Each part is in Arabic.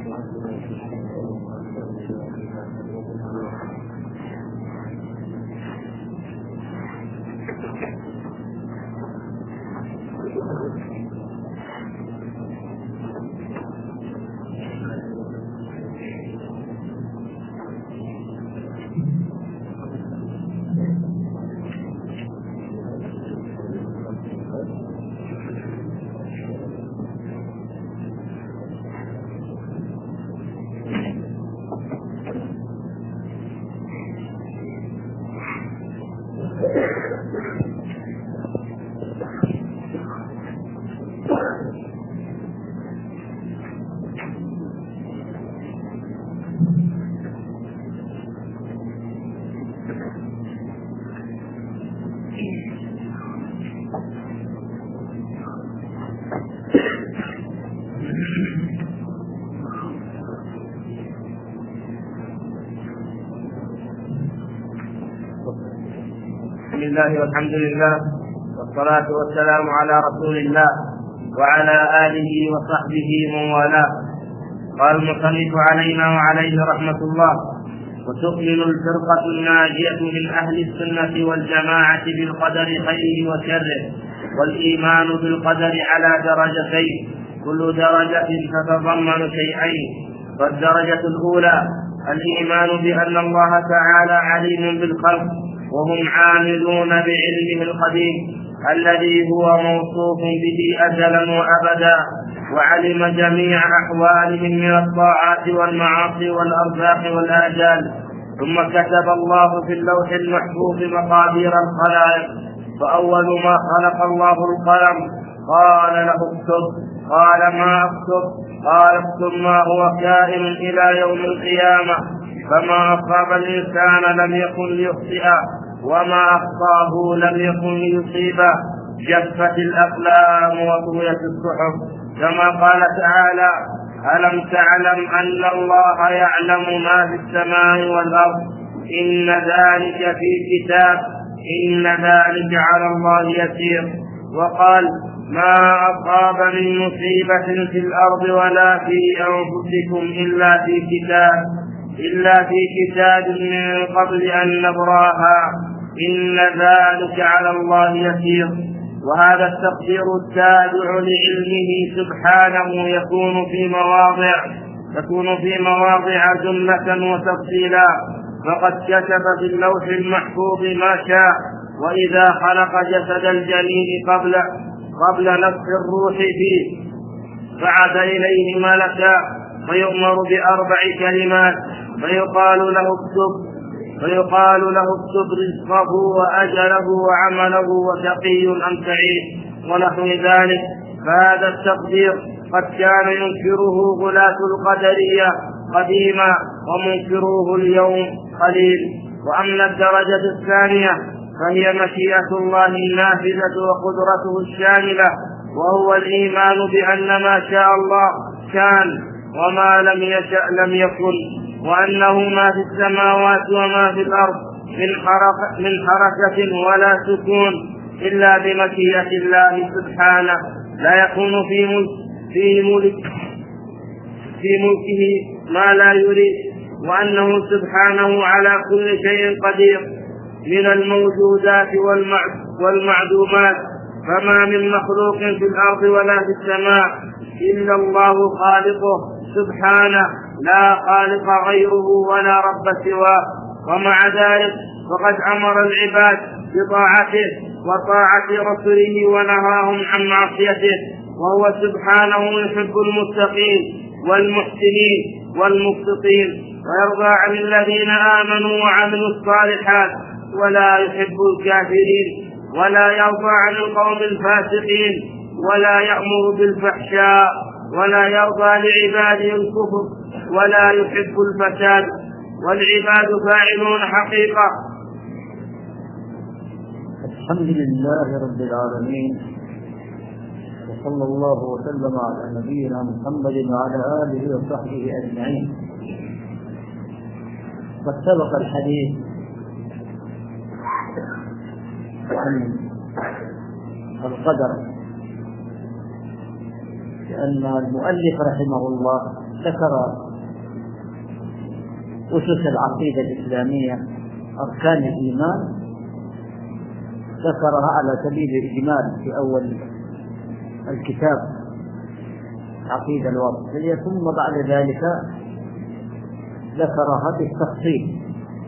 بسم الله والحمد لله والصلاة والسلام على رسول الله وعلى آله وصحبه من والاه. قال المصنف علينا وعليه رحمة الله: وتؤمن الفرقة الناجية من أهل السنة والجماعة بالقدر خيره وشره، والإيمان بالقدر على درجتين، كل درجة تتضمن شيئين. فالدرجة الأولى الإيمان بأن الله تعالى عليم بالخلق، وهم عاملون بعلمه القديم الذي هو موصوف به أزلا وأبدا، وعلم جميع أحوالهم من الطاعات والمعاصي والأرزاق والآجال. ثم كتب الله في اللوح المحفوظ مقادير الخلائق، فأول ما خلق الله القلم قال له اكتب، قال ما اكتب؟ قال اكتب ما هو كائن إلى يوم القيامة، فما أصاب الإنسان لم يكن ليخطئه، وما أخطاه لم يكن ليصيبه. جفت الأقلام وطويت الصحف، كما قال تعالى: ألم تعلم أن الله يعلم ما في السماء والأرض، إن ذلك في كتاب، إن ذلك على الله يسير. وقال: ما أصاب من مصيبة في الأرض ولا في أنفسكم إلا في كتاب من قبل أن نبراها، إن ذلك على الله يسير. وهذا التقدير التابع لعلمه سبحانه يكون في مواضع جملة وتفصيلا، فقد كتب في اللوح المحفوظ ما شاء. وإذا خلق جسد الجنين قبل نفخ الروح فيه بعث إليه ملكا فيؤمر بأربع كلمات، فيقال له اكتب رزقه وأجله وعمله وشقي أم سعيد ونحو ذلك. فهذا التقدير قد كان ينكره غلاة القدرية قديما، ومنكروه اليوم قليل. وأما الدرجة الثانية فهي مشيئة الله النافذة وقدرته الشاملة، وهو الإيمان بأن ما شاء الله كان، وما لم يشأ لم يكن، وأنه ما في السماوات وما في الأرض من حركة ولا سكون إلا بمشيئة الله سبحانه، لا يكون في ملكه ما لا يريد، وأنه سبحانه على كل شيء قدير من الموجودات والمعدومات. فما من مخلوق في الأرض ولا في السماء إلا الله خالقه سبحانه، لا خالق غيره ولا رب سواه. ومع ذلك فقد أمر العباد بطاعته وطاعة رسله ونهاهم عن معصيته، وهو سبحانه يحب المتقين والمحسنين والمقسطين، ويرضى عن الذين آمنوا وعملوا الصالحات، ولا يحب الكافرين، ولا يرضى عن القوم الفاسقين، ولا يأمر بالفحشاء، ولا يرضى لعباده الكفر، ولا يحب الفساد، والعباد فاعلون حقيقة. الحمد لله رب العالمين، وصلى الله وسلم على نبينا محمد وعلى آله وصحبه أجمعين. قد سبق الحديث عن القدر، لأن المؤلف رحمه الله ذكر أسس العقيدة الإسلامية، أركان الإيمان، ذكرها على سبيل الإجمال في أول الكتاب عقيدة الواسطية، ثم بعد ذلك ذكرها بالتفصيل.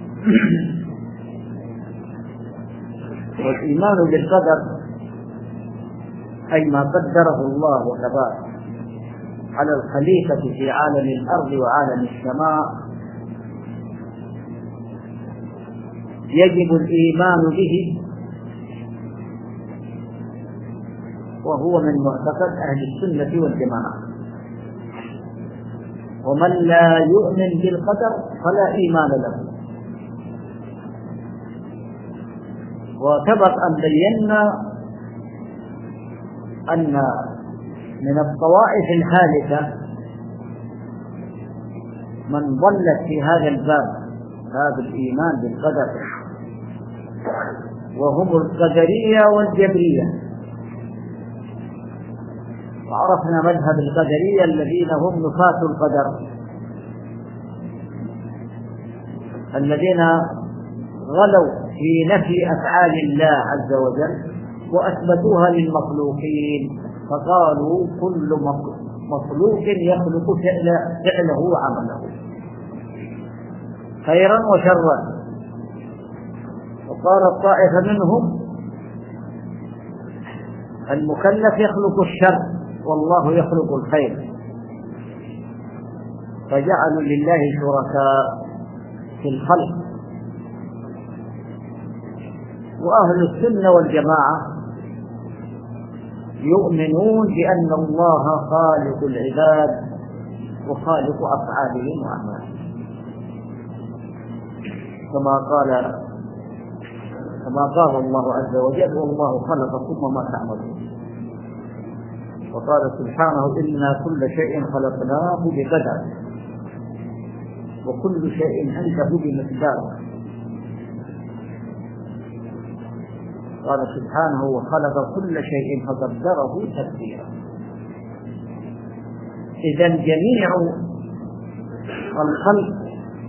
والإيمان بالقدر أي ما قدره الله وتبارك على الخليفة في عالم الأرض وعالم السماء، يجب الإيمان به، وهو من معتقد أهل السنة والجماعة. ومن لا يؤمن بالقدر فلا إيمان له. وسبق أن بينا أن من الطوائف الهالكة من ضلت في هذا الباب، باب الإيمان بالقدر، وهم القدرية والجبرية. وعرفنا مذهب القدرية الذين هم نفاة القدر، الذين غلوا في نفي أفعال الله عز وجل وأثبتوها للمخلوقين، فقالوا كل مخلوق يخلق فعله وعمله خيرا وشرا. وقال الطائفة منهم المكلف يخلق الشر والله يخلق الخير، فجعلوا لله شركاء في الخلق. وأهل السنة والجماعة يؤمنون بأن الله خالق العباد وخالق أفعالهم وأعمالهم، كما قال الله عز وجل والله خلقكم وما تعملون. وقال سبحانه إنا كل شيء خلقناه بقدر وكل شيء عنده بمقدار. قال سبحانه وخلق كل شيء فقدره تقديرا. إذن جميع الخلق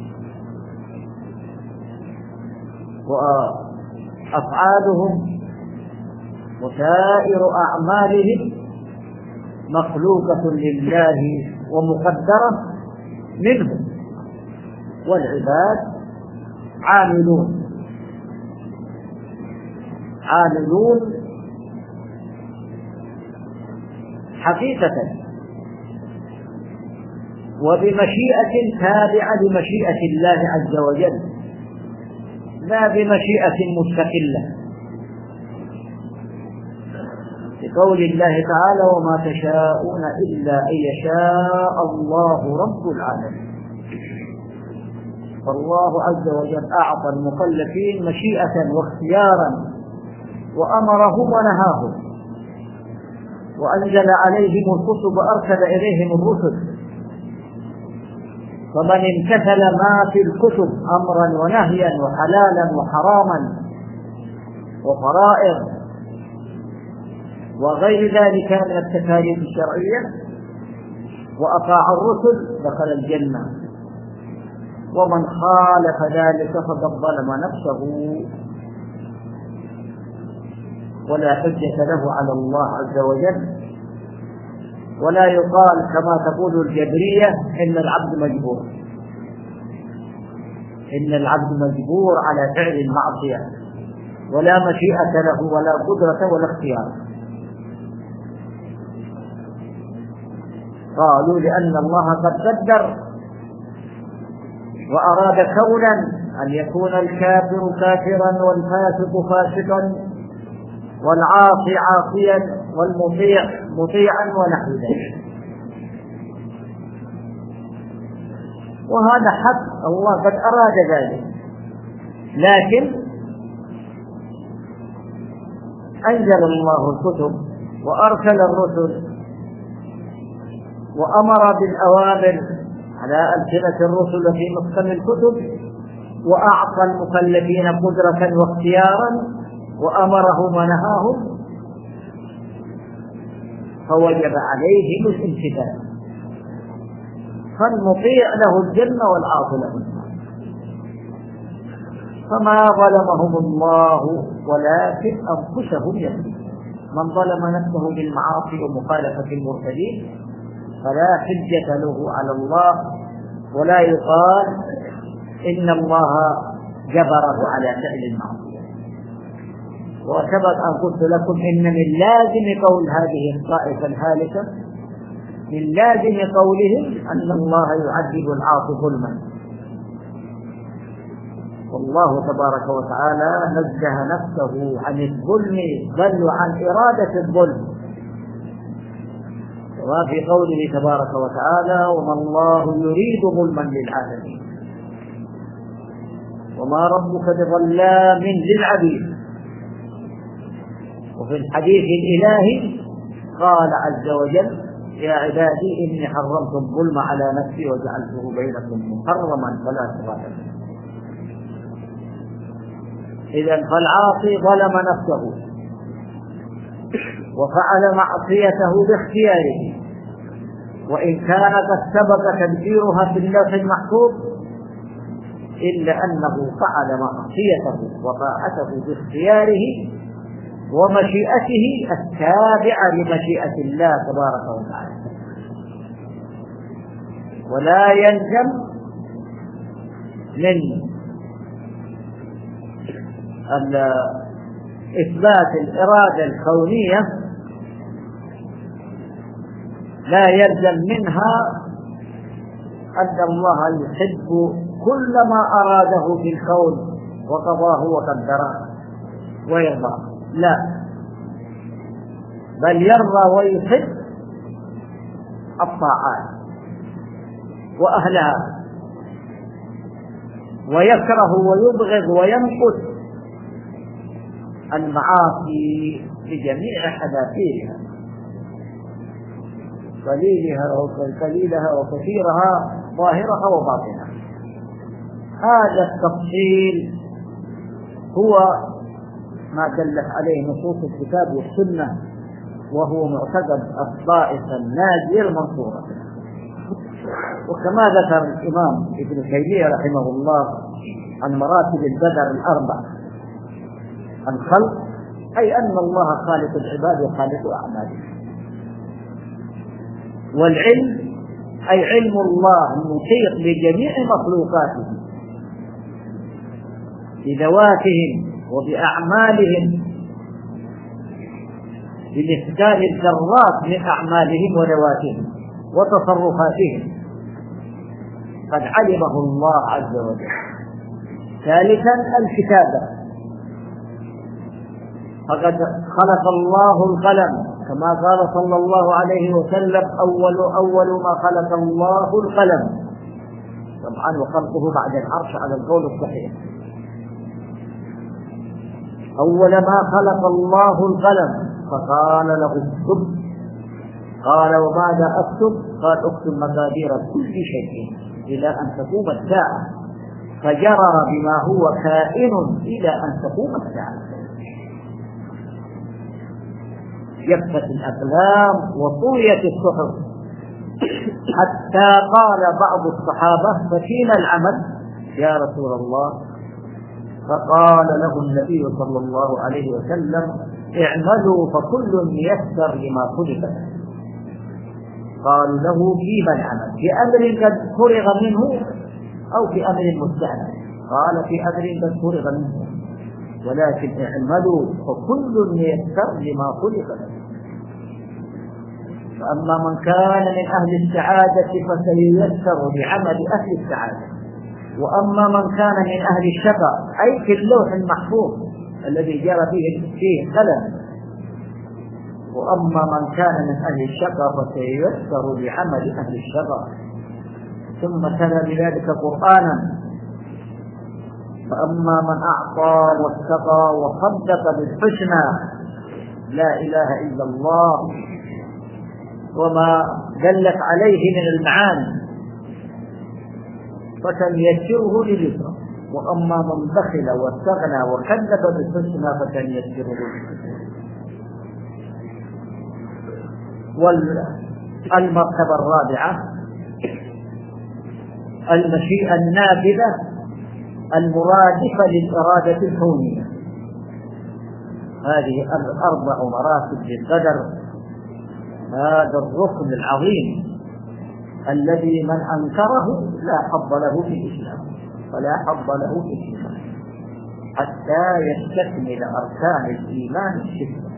وأفعالهم وسائر أعمالهم مخلوقة لله ومقدرة منه، والعباد عاملون حقيقة وبمشيئة تابعة لمشيئة الله عز وجل، لا بمشيئة مستقلة، بقول الله تعالى وما تشاءون إلا أن يشاء الله رب العالمين. فالله عز وجل أعطى المكلفين مشيئة واختيارا وأمرهم ونهاهم، وأنزل عليهم الكتب وأرسل إليهم الرسل، فمن امتثل ما في الكتب أمرا ونهيا وحلالا وحراما وفرائض وغير ذلك من التكاليف الشرعية وأطاع الرسل دخل الجنة، ومن خالف ذلك فقد ظلم نفسه ولا حجة له على الله عز وجل. ولا يقال كما تقول الجبرية إن العبد مجبور على فعل المعصية ولا مشيئة له ولا قدرة ولا اختيار. قالوا لأن الله قد قدر وأراد كونا أن يكون الكافر كافرا والفاسق فاسقا والعاصي عاصيا والمطيع مطيعا ونحو ذلك. وهذا حق الله قد أراد ذلك، لكن أنزل الله الكتب وأرسل الرسل وأمر بالأوامر على ألسنة الرسل في محكم الكتب، وأعطى المكلفين قدرة واختيارا وأمرهم ونهاهم، فوجب عليهم الامتثال. فالمطيع له الجنة والعاصي له النار. فما ظلمهم الله ولكن أنفسهم يظلمون. من ظلم نفسه بالمعاصي ومخالفة المرسلين فلا حجة له على الله، ولا يقال إن الله جبره على فعل المعصية. وسبق أن قلت لكم إن من لازم قول هذه الطائفة الهالكة، من لازم قولهم أن الله يعذب العاصي ظلما. والله تبارك وتعالى نزه نفسه عن الظلم بل وعن إرادة الظلم، وفي قوله تبارك وتعالى وما الله يريد ظلما للعالمين وما ربك بظلام للعبيد. وفي الحديث الإلهي قال عز وجل يا عبادي إني حرمت الظلم على نفسي وجعلته بينكم محرما فلا تظالموا. إذن فالعاصي ظلم نفسه وفعل معصيته باختياره، وإن كان قد سبق تدبيرها في اللوح المحفوظ إلا أنه فعل معصيته وطاعته باختياره ومشيئته التابعة لمشيئة الله تبارك وتعالى. ولا يلزم من إثبات الإرادة الكونية، لا يلزم منها أن الله يحب كل ما أراده في الكون وقضاه وقدره ويرضى، لا، بل يرضى ويحب الطاعات وأهلها ويكره ويبغض ويمقت المعاصي بجميع حذافيرها، قليلها وكثيرها، ظاهرها وباطنها. هذا التفصيل هو ما دلت عليه نصوص الكتاب والسنة، وهو معتقد الطائفة الناجية المنصورة. وكما ذكر الإمام ابن تيمية رحمه الله عن مراتب البدر الأربع: الخلق أي أن الله خالق العباد وخالق أعمالهم، والعلم أي علم الله المحيط بجميع مخلوقاته بذواتهم وبأعمالهم بمثقال الذرات من أعمالهم وذواتهم وتصرفاتهم قد علمه الله عز وجل. ثالثا الكتابة، فقد خلق الله القلم كما قال صلى الله عليه وسلم أول ما خلق الله القلم، طبعا وخلقه بعد العرش على القول الصحيح. أول ما خلق الله القلم فقال له اكتب، قال وماذا أكتب؟ قال اكتب مقادير كل شيء إلى أن تقوم الساعة، فجرر بما هو كائن إلى أن تقوم الساعة. جفت الأقلام وطويت الصحف، حتى قال بعض الصحابة ففينا العمل يا رسول الله؟ فقال له النبي صلى الله عليه وسلم اعملوا فكل ميسر لما خلق له. قالوا له فيما العمل؟ في أمر قد فرغ منه أو في أمر مستأنف؟ قال في أمر قد فرغ منه، ولكن اعملوا فكل ميسر لما خلق له. فأما من كان من أهل السعادة فسييسر بعمل أهل السعادة، وأما من كان من أهل الشقاء أي في اللوح المحفوظ الذي جرى فيه القلم، وأما من كان من أهل الشقاء فسييسر بعمل أهل الشقاء. ثم تلا بذلك قرآنا: فأما من أعطى واتقى وصدق بالحسنى لا إله إلا الله وما دلت عليه من المعاني فسنيسره لليسرى، وأما من بخل واستغنى وكذب بالحسنى فسنيسره للعسرى. والمرتبة الرابعة المشيئة النافذة المرادفة للإرادة الكونية. هذه 4 مراتب للقدر. هذا الركن العظيم الذي من أنكره لا حظ له في الإسلام ولا حظ له في الإيمان حتى يستكمل أركان الإيمان الستة.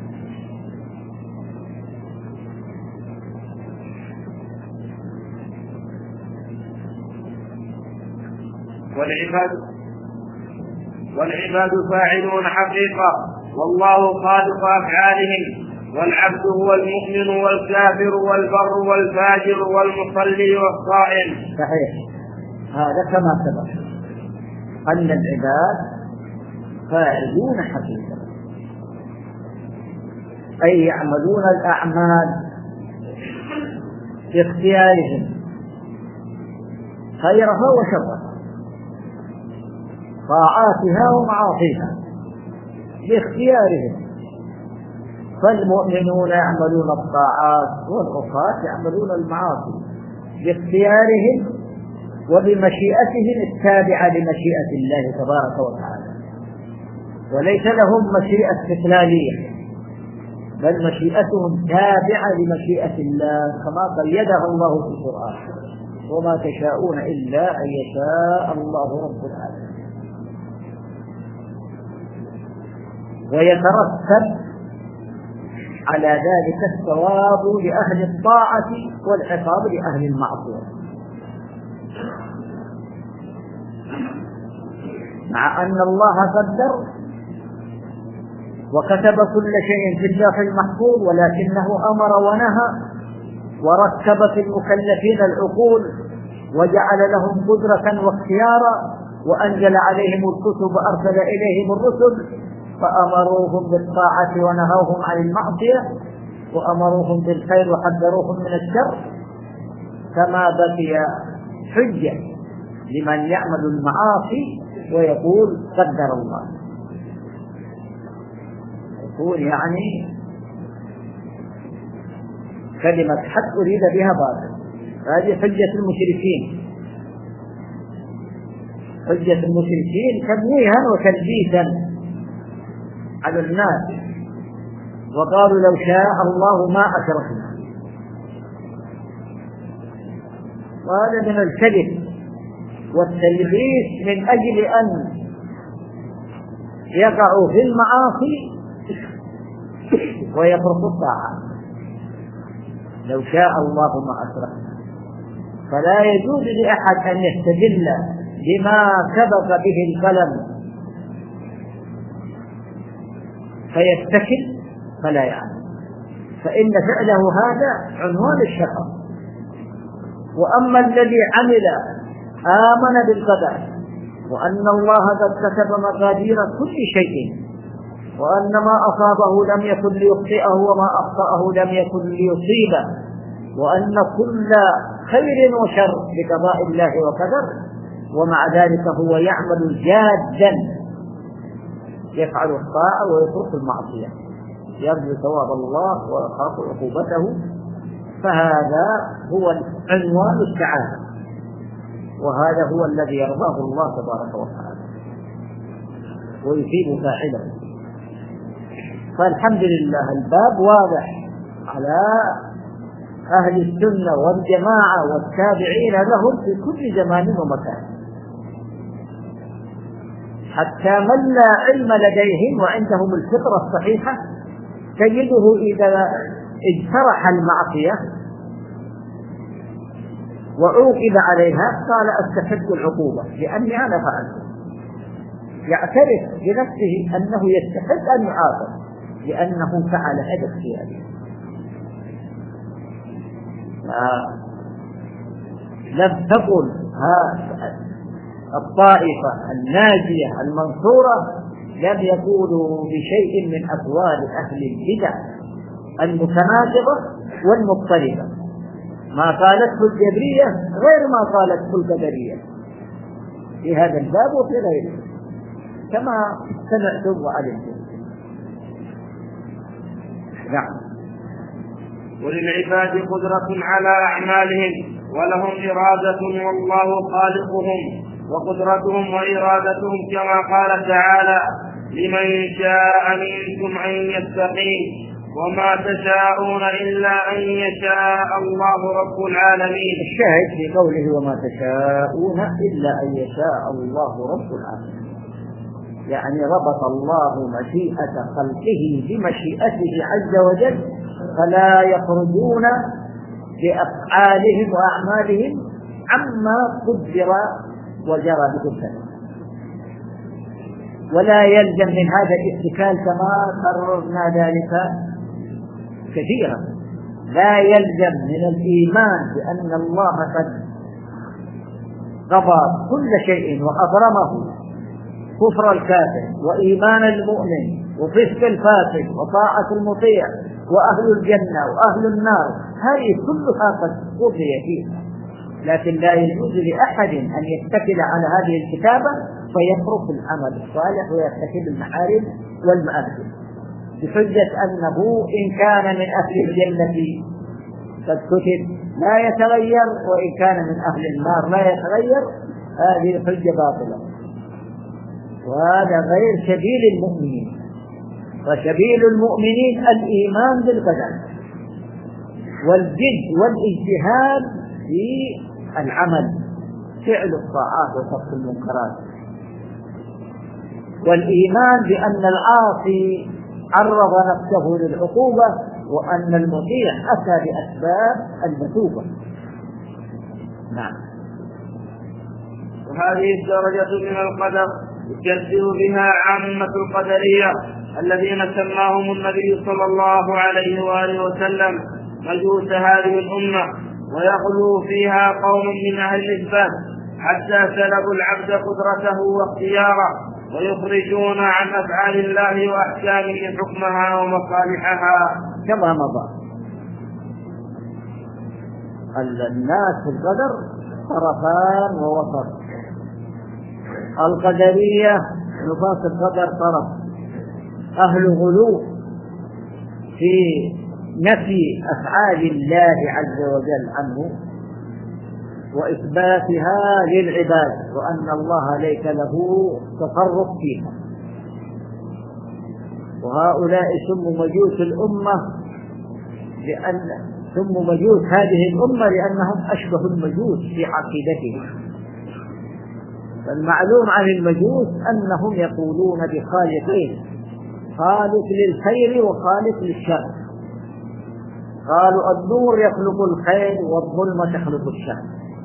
والعباد فاعلون حقيقة، والله خالق أفعالهم، والعبد هو المؤمن والكافر والبر والفاجر والمصلي والصائم. صحيح، هذا كما سبق أن العباد فاعلون حقيقة، أي يعملون الأعمال باختيارهم خيرها وشرها، طاعاتها ومعاصيها باختيارهم. فالمؤمنون يعملون الطاعات والعصاة يعملون المعاصي باختيارهم وبمشيئتهم التابعة لمشيئة الله تبارك وتعالى، وليس لهم مشيئة استقلالية، بل مشيئتهم تابعة لمشيئة الله كما قيدها الله في القرآن: وما تشاءون إلا أن يشاء الله رب العالمين. ويترتب على ذلك الثواب لأهل الطاعة والعقاب لأهل المعصية، مع أن الله قدر وكتب كل شيء في اللوح المحفوظ، ولكنه أمر ونهى وركب في المكلفين العقول وجعل لهم قدرة واختيارا، وأنزل عليهم الكتب وأرسل إليهم الرسل، فأمروهم بالطاعة ونهوهم عن المعصية، وأمروهم بالخير وحذروهم من الشر. كما بقي حجة لمن يعمل المعاصي ويقول قدر الله، يقول يعني كلمة حق أريد بها باطل. هذه حجة المشركين، حجة المشركين تمويها وتلبيسا على الناس، وقالوا لو شاء الله ما أشركنا. وهذا من الكذب والتلبيس من أجل أن يقعوا في المعاصي ويتركوا الطاعة. لو شاء الله ما أشركنا. فلا يجوز لأحد أن يستدل بما سبق به القلم فيتكل فلا يعلم، فإن فعله هذا عنوان الشقاء. وأما الذي عمل آمن بالقدر، وأن الله قد كتب مقادير كل شيء، وأن ما أصابه لم يكن ليخطئه وما أخطأه لم يكن ليصيبه، وأن كل خير وشر بقضاء الله وقدر، ومع ذلك هو يعمل جادا، يفعل الطاعة ويترك المعصية، يرجو ثواب الله ويخاف عقوبته. فهذا هو عنوان السعادة، وهذا هو الذي يرضاه الله تبارك وتعالى ويثيب فاعله. فالحمد لله الباب واضح على أهل السنة والجماعة والتابعين لهم في كل زمان ومكان، حتى من لا علم لديهم وعندهم الفطرة الصحيحة تجده إذا اجترح المعصية وعوقب عليها قال أستحق العقوبة لأني أنا فعلت، يعترف بنفسه أنه يستحق أن يعاقب لأنه فعل هذا اختياره. لم تقل الطائفة الناجية المنصورة لم يقولوا بشيء من أقوال أهل البدع المتناقضة والمضطربة. ما قالته الجبرية غير ما قالته القدرية في هذا الباب وفي غيره كما سمعتم وعلمتم. نعم. وللعباد قدرة على أعمالهم ولهم إرادة والله خالقهم وقدرتهم وإرادتهم، كما قال تعالى: لمن شاء منكم أن يستقيم وما تشاءون إلا أن يشاء الله رب العالمين. الشاهد في قوله وما تشاءون إلا أن يشاء الله رب العالمين، يعني ربط الله مشيئة خلقه بمشيئته عز وجل، فلا يخرجون بأفعالهم وأعمالهم عما قدر وجرى بكفره، ولا يلزم من هذا الاتكال كما قررنا ذلك كثيرا، لا يلزم من الإيمان بأن الله قد قضى كل شيء وأبرمه كفر الكافر وإيمان المؤمن وفسق الفاسق وطاعة المطيع وأهل الجنة وأهل النار، هذه كلها قد قضي فيها، لكن لا يجوز لأحد أن يتكل على هذه الكتابة فيترك العمل الصالح ويرتكب المحارم والمآثم بحجة أنه إن كان من أهل الجنة قد كتب لا يتغير، وإن كان من أهل النار لا يتغير. هذه حجة باطلة، وهذا غير سبيل المؤمنين. وسبيل المؤمنين الإيمان بالقدر والجد والاجتهاد في العمل، فعل الطاعات وترك المنكرات، والإيمان بأن العاصي عرض نفسه للعقوبة وأن المطيع أتى بأسباب المثوبة. نعم. وهذه الدرجة من القدر يكذب بها عامة القدرية الذين سماهم النبي صلى الله عليه وآله وسلم مجوس هذه الأمة، ويغلو فيها قوم من أهل الإثبات حتى سلبوا العبد قدرته واختياره، ويخرجون عن أفعال الله وأحكامه حكمها ومصالحها كما مضى. الناس في القدر طرفان ووسط. القدرية نفاة القدر طرف، أهل غلو في نفي أفعال الله عز وجل عنه وإثباتها للعباد، وأن الله ليس له تصرف فيها. وهؤلاء سموا مجوس الأمة سموا مجوس هذه الأمة لأنهم أشبه المجوس في عقيدتهم. فالمعلوم عن المجوس أنهم يقولون بخالقين، خالق للخير وخالق للشر. قالوا النور يخلق الخير والظلمة تخلق الشر،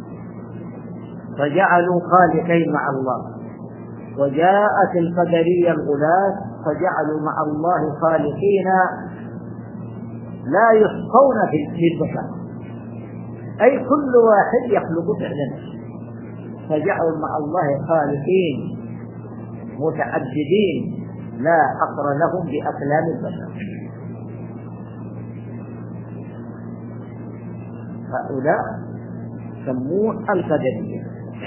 فجعلوا خالقين مع الله. وجاءت القدرية الغلاة فجعلوا مع الله خالقين لا يحصون في البشر، أي كل واحد يخلق فعلا، فجعلوا مع الله خالقين متعددين لا حصر لهم بأكلام البشر. هؤلاء سموه القدرية.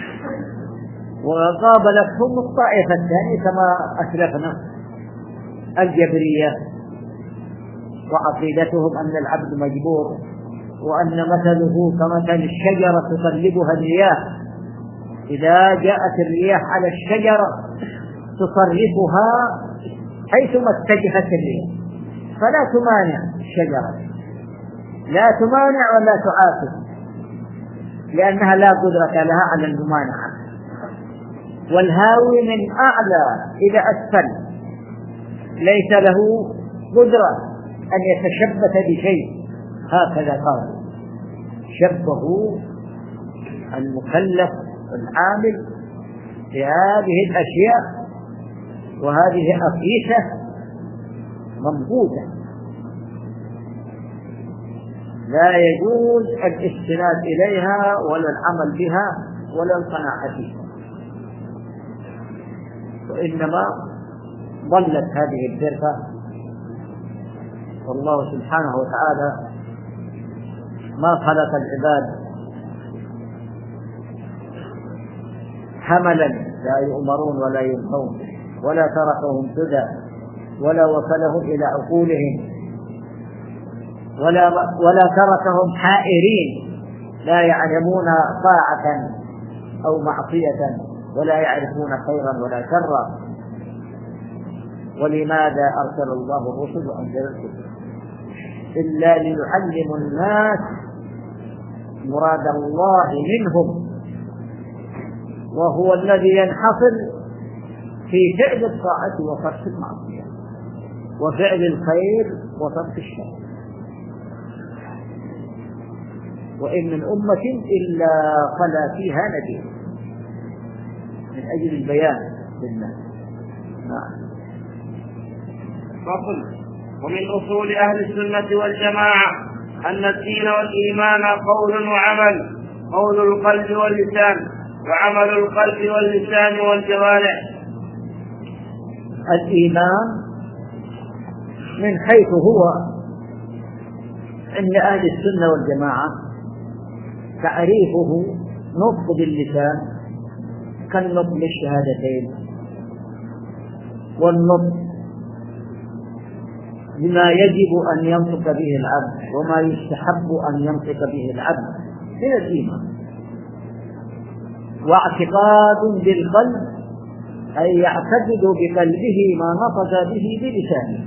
وقابلتهم الطائفة الثانية كما أسلفنا الجبرية، وعقيدتهم أن العبد مجبور، وأن مثله كمثل الشجرة تقلبها الرياح، إذا جاءت الرياح على الشجرة تصرفها حيثما اتجهت الرياح، فلا تمانع الشجرة، لا تمانع ولا تعاقب، لأنها لا قدرة لها على الممانعة. والهاوي من أعلى إلى أسفل ليس له قدرة أن يتشبث بشيء. هكذا قال شبهوا المكلف العامل بهذه الأشياء، وهذه أقيسة منبوذة لا يجوز الاستناد إليها ولا العمل بها ولا القناعة فيها، وإنما ضلت هذه الفرقة. والله سبحانه وتعالى ما خلق العباد حملا لا يؤمرون ولا ينهون، ولا تركهم سدى، ولا وصلهم إلى عقولهم، ولا تركهم حائرين لا يعلمون طاعة أو معصية ولا يعرفون خيرا ولا شرا. ولماذا أرسل الله الرسل وأنزل الكتب؟ إلا ليعلموا الناس مراد الله منهم، وهو الذي ينحصر في فعل الطاعة وترك المعصية، وفعل الخير وترك الشر. وإن من أمة إلا خلا فيها نذير، من أجل البيان للناس. نعم. فصل. ومن أصول أهل السنة والجماعة أن الدين والإيمان قول وعمل، قول القلب واللسان، وعمل القلب واللسان والجوارح. الإيمان من حيث هو عند أهل السنة والجماعة تعريفه نطق باللسان كالنطق بالشهادتين، والنطق بما يجب أن ينطق به العبد وما يستحب أن ينطق به العبد من الإيمان. واعتقاد بالقلب أي يعتقد بقلبه ما نطق به بلسانه.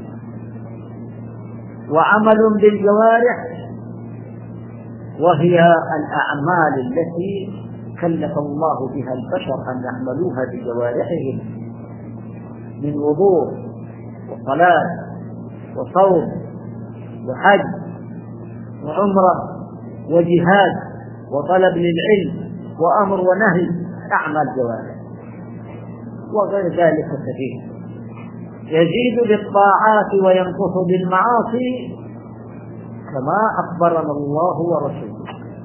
وعمل بالجوارح وهي الأعمال التي كلف الله بها البشر أن يعملوها بجوارحهم من وضوء وصلاة وصوم وحج وعمرة وجهاد وطلب للعلم وأمر ونهي، أعمال جوارح. وغير ذلك كثير، يزيد بالطاعات وينقص بالمعاصي كما أخبرنا الله ورسوله.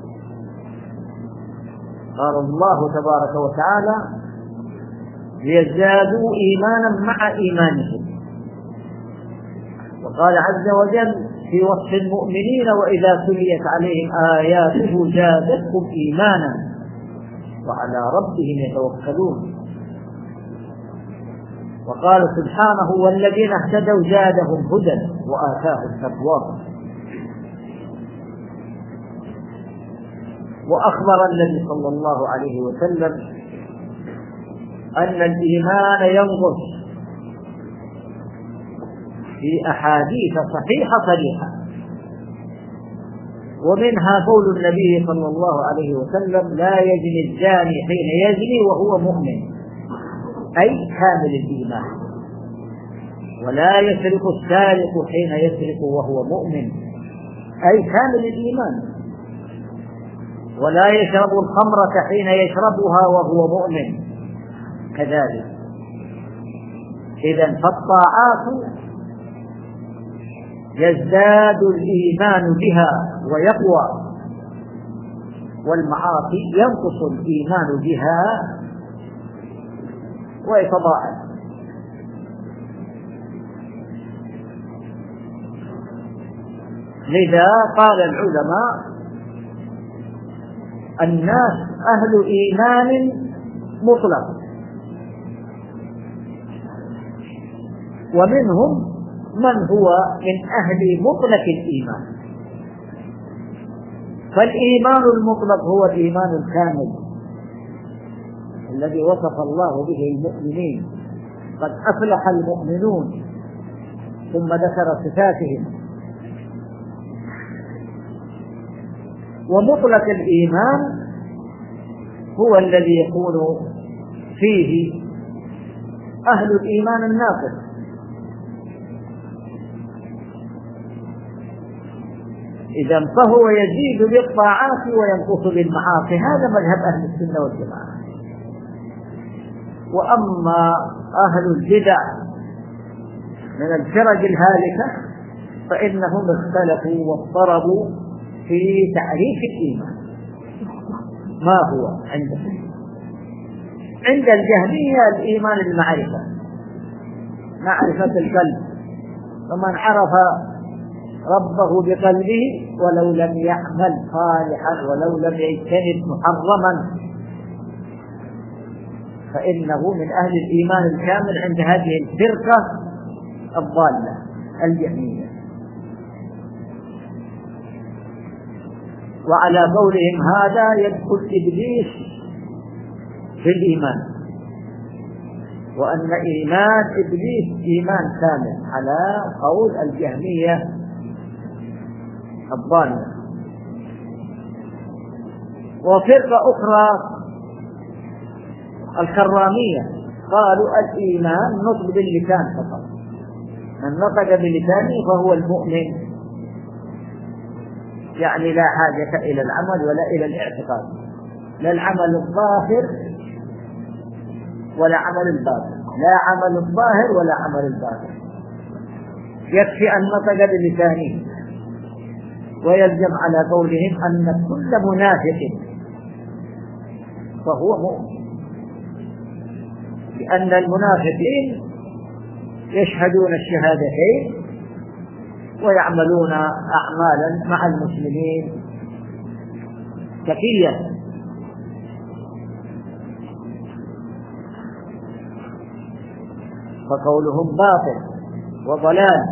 قال الله تبارك وتعالى: ليزدادوا إيمانا مع إيمانهم. وقال عز وجل في وصف المؤمنين: وإذا تليت عليهم آياته زادتهم إيمانا وعلى ربهم يتوكلون. وقال سبحانه: والذين اهتدوا زادهم هدى وآتاهم تقواهم. وأخبر النبي صلى الله عليه وسلم أن الإيمان ينقص في أحاديث صحيحة صريحة، ومنها قول النبي صلى الله عليه وسلم: لا يزني الزاني حين يزني وهو مؤمن، أي كامل الإيمان. ولا يسرق السارق حين يسرق وهو مؤمن، أي كامل الإيمان. ولا يشرب الخمرة حين يشربها وهو مؤمن كذلك. إذن فالطاعات يزداد الإيمان بها ويقوى، والمعاصي ينقص الإيمان بها ويتضاعف. لذا قال العلماء: الناس أهل إيمان مطلق، ومنهم من هو من أهل مطلق الإيمان. فالإيمان المطلق هو الإيمان الكامل الذي وصف الله به المؤمنين: قد أفلح المؤمنون، ثم ذكر صفاتهم. ومطلق الإيمان هو الذي يكون فيه أهل الإيمان الناقص. إذا فهو يزيد بالطاعات وينقص بالمعاصي. هذا مذهب أهل السنة والجماعة. وأما أهل البدع من الفرق الهالكة فإنهم اختلفوا واضطربوا في تعريف الإيمان. ما هو عندهم؟ عند الجهمية الإيمان المعرفة، معرفة القلب. فمن عرف ربه بقلبه ولو لم يعمل صالحا ولو لم يجتنب محرما فإنه من أهل الإيمان الكامل عند هذه الفرقة الضالة الجهمية. وعلى قولهم هذا يدخل إبليس في الإيمان، وأن إيمان إبليس إيمان كامل على قول الجهمية الضالة. وفرقة أخرى الكرامية قالوا الإيمان نطق باللسان فقط، من نطق بلسانه فهو المؤمن، يعني لا حاجة إلى العمل ولا إلى الاعتقاد، لا العمل الظاهر ولا عمل الباطن، لا عمل الظاهر ولا عمل الباطن، يكفي أن نطق بلسانه. ويلزم على قولهم أن كل منافق فهو مؤمن، لأن المنافقين يشهدون الشهادتين ويعملون أعمالا مع المسلمين تقيا. فقولهم باطل وضلال.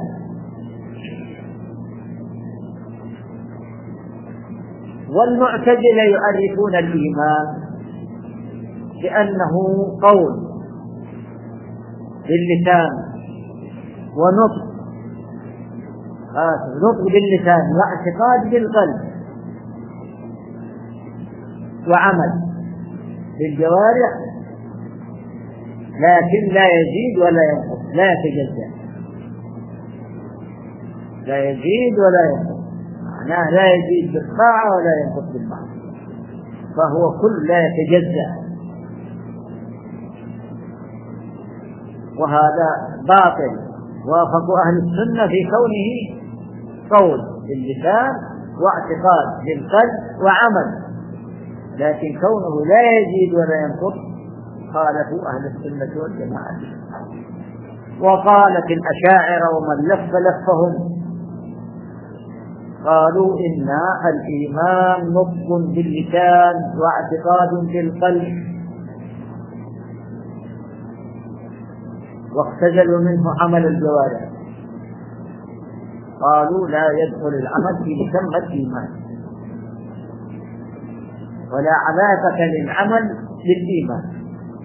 والمعتزلة يعرفون الإيمان بأنه قول باللسان ونطق، نطق باللسان واعتقاد بالقلب وعمل بالجوارح، لكن لا يزيد ولا ينقص، لا يتجزأ، لا يزيد ولا ينقص، معناه لا يزيد بالطاعة ولا ينقص بالمعصية، فهو كل لا يتجزأ. وهذا باطل، وافقوا أهل السنة في كونه قول باللسان واعتقاد بالقلب وعمل، لكن كونه لا يزيد ولا ينقص خالفوا أهل السنة والجماعة. وقالت الأشاعرة ومن لف لفهم قالوا إن الإيمان نطق باللسان واعتقاد بالقلب، واختزلوا منه عمل الجوارح، قالوا لا يدخل العمل في مسمى الإيمان، ولا علاقة للعمل بالإيمان.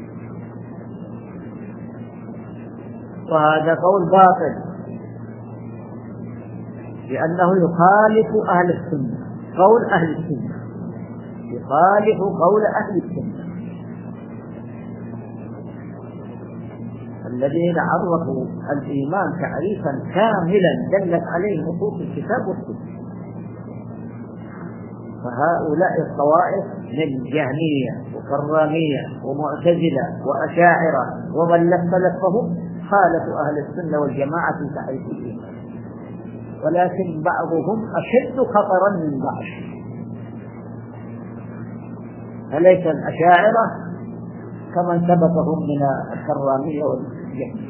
وهذا قول باطل، لأنه يخالف أهل السنة، قول أهل السنة يخالف قول أهل السنة الذين عرفوا الإيمان تعريفا كاملا دلت عليه نصوص الكتاب والسنة. فهؤلاء الطوائف من جهمية وكرامية ومعتزلة وأشاعرة ومن لف لفهم خالفوا أهل السنة والجماعة في تعريف الإيمان، ولكن بعضهم أشد خطرا من بعض، فليس الأشاعرة كمن سبقهم من الكرامية والجهمية.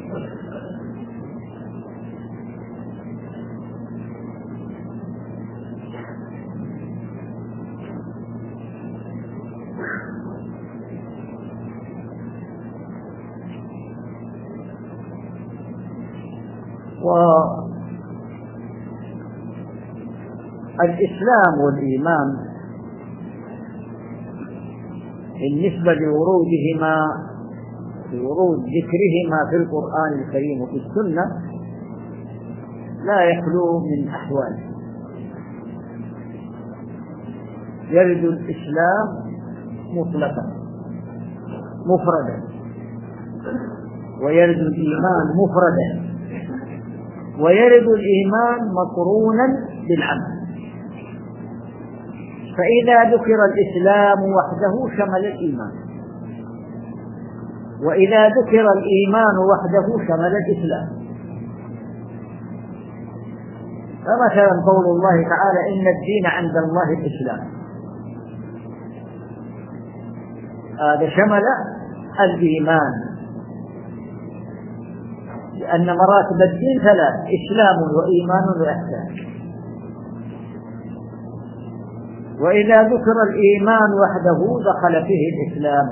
والإسلام والإيمان بالنسبة لورودهما لورود ذكرهما في القرآن الكريم وفي السنة لا يخلو من أحوال. يرد الإسلام مطلقا مفردا، ويرد الإيمان مفردا، ويرد الإيمان مقرونا بالعمل. فإذا ذكر الإسلام وحده شمل الإيمان، وإذا ذكر الإيمان وحده شمل الإسلام. فمثلا قول الله تعالى إن الدين عند الله الإسلام، هذا شمل الإيمان، لأن مراتب الدين ثلاث: إسلام وإيمان وإحسان. وإذا ذكر الإيمان وحده دخل فيه الإسلام،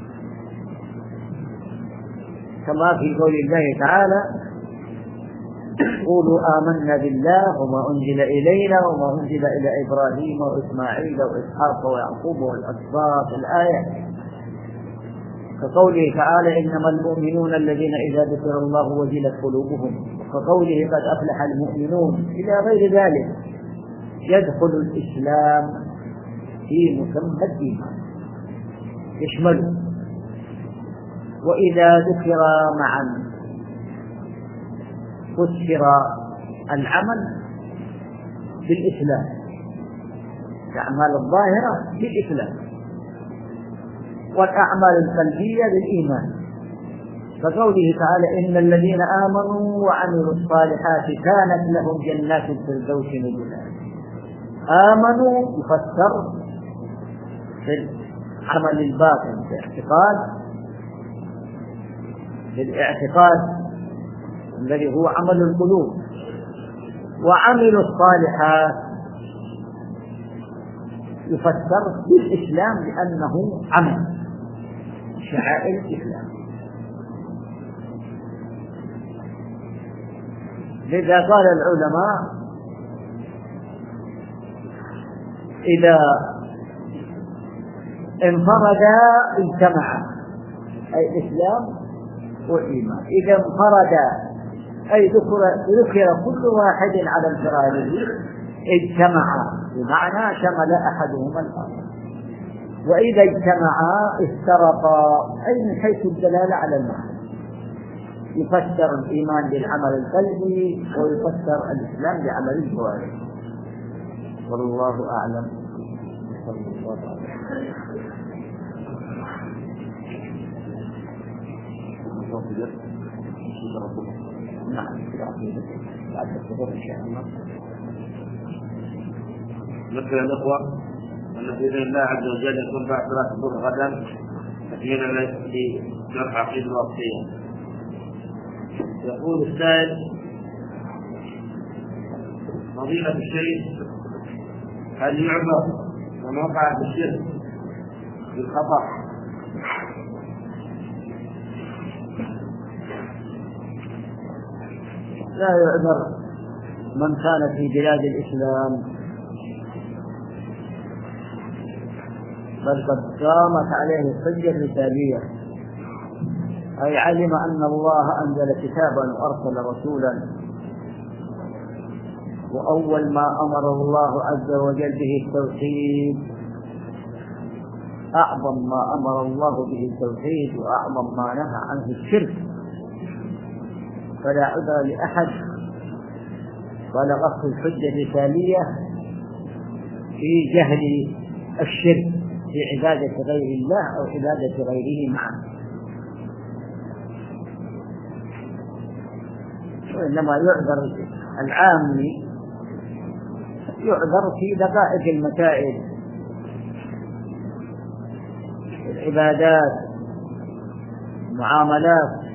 كما في قول الله تعالى قولوا آمنا بالله وما أنزل إلينا وما أنزل إلى إبراهيم وإسماعيل وإسحاق ويعقوب والأسباط الآية، كقوله تعالى إنما المؤمنون الذين إذا ذكر الله وجلت قلوبهم، وكقوله قد أفلح المؤمنون إلى غير ذلك. يدخل الإسلام في مسمى الإيمان يشمله. وإذا ذكر معا فسر العمل بالإسلام، الأعمال الظاهرة بالإسلام والأعمال القلبية بالإيمان، كقوله تعالى إن الذين آمنوا وعملوا الصالحات كانت لهم جنات الفردوس نزلا. آمنوا يفسر في العمل الباطن في الاعتقاد الذي هو عمل القلوب، وعملوا الصالحات يفسر بالإسلام لأنه عمل شعائر الإسلام. لذا قال العلماء إذا انفردا اجتمعا، أي الإسلام والإيمان. إذا انفردا أي ذكر كل واحد على انفراده اجتمعا، بمعنى شمل أحدهما الآخر. وإذا اجتمعا افترقا، أي من حيث الدلالة على المعنى. يفسر الإيمان بالعمل القلبي ويفسر الإسلام بعمل الجوارح. والله أعلم. صلى الله عليه وسلم. نعم بعد الظهر إن شاء الله. نذكر الأخوة أن بإذن الله عز وجل يكون بعد صلاة الظهر غدا تكميلا لشرح عقيدة الوصية. يقول السائل: فضيلة الشيخ، هل يعبر من وقع في الشرك بالخطأ لا يعذر من كان في بلاد الإسلام، بل قد قامت عليه الحجة الرسالية، أي علم أن الله أنزل كتابا وأرسل رسولا، وأول ما أمر الله عز وجل به التوحيد، أعظم ما أمر الله به التوحيد وأعظم ما نهى عنه الشرك. فلا عذر لأحد بلغته الحجة الرسالية في جهل الشرك في عبادة غير الله أو عبادة غيره معه، وإنما يعذر العامي، يعذر في دقائق المسائل، العبادات، المعاملات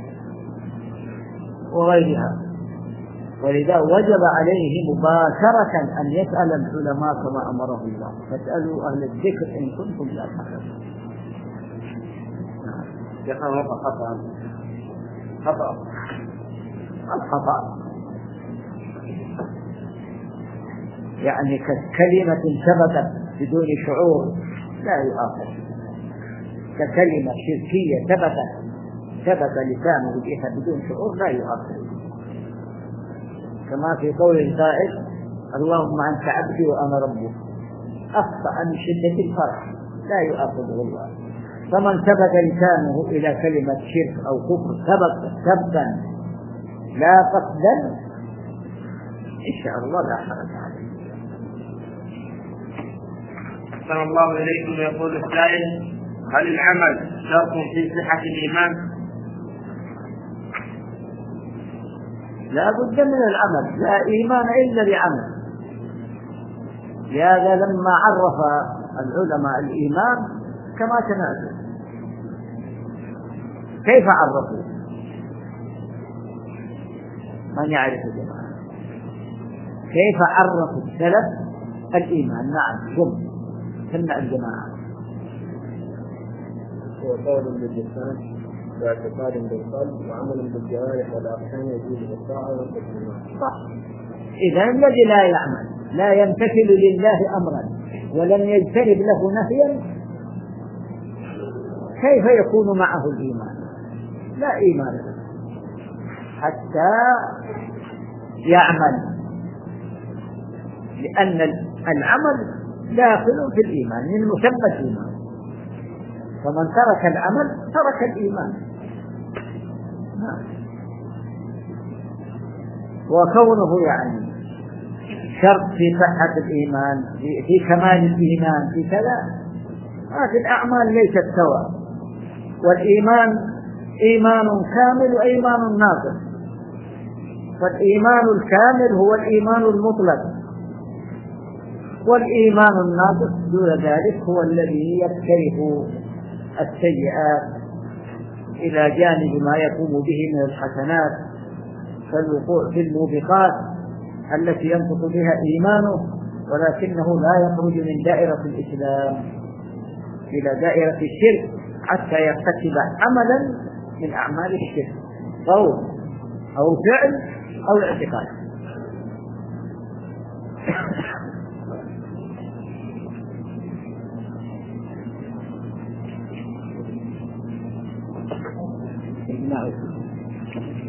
وغيرها. ولذا وجب عليه مباشرة أن يسأل العلماء كما أمره الله: فاسألوا أهل الذكر إن كنتم لا تعلمون. يقول خطأ الخطأ يعني ككلمة ثبتت بدون شعور لا يؤاخذ، ككلمة شركية ثبت لسانه بها بدون شعور لا يؤاخذ، كما في قول القائل: اللهم أنت عبدي وأنا ربك، أخطأ من شدة الفرح لا يؤاخذه الله. فمن ثبت لسانه إلى كلمة شرك أو كفر ثبتا لا قصدا إن شاء الله لا حرج عليه. أحسن الله إليكم. يقول السائل: هل العمل شرط في صحة الإيمان؟ لا بد من العمل، لا إيمان إلا بعمل. لهذا لما عرف العلماء الإيمان كما تنازل، كيف عرفوا؟ من يعرف الجماعة كيف عرفوا السلف الإيمان؟ نعم هم سمع الجماعة. هو قول باللسان باعتقاد بالقلب وعمل بالجوارح والأركان يزيد بالطاعة والتسليم. صح. إذا الذي لا يعمل لا يمتثل لله أمرا ولم يجتنب له نهيا كيف يكون معه الإيمان؟ لا إيمان له حتى يعمل، لأن العمل داخل في الإيمان من مسمى الإيمان، فمن ترك العمل ترك الإيمان. وكونه يعني شرط في صحة الإيمان في كمال الإيمان في كذا، هذه الأعمال ليست سواء، والإيمان إيمان كامل وإيمان ناقص، فالإيمان الكامل هو الإيمان المطلق، والإيمان الناقص دون ذلك هو الذي يكترث السيئات إلى جانب ما يقوم به من الحسنات فالوقوع في الموبقات التي ينطق بها إيمانه، ولكنه لا يخرج من دائرة الإسلام إلى دائرة الشرك حتى يرتكب عملا من أعمال الشرك، قول أو فعل أو اعتقاد. نعم.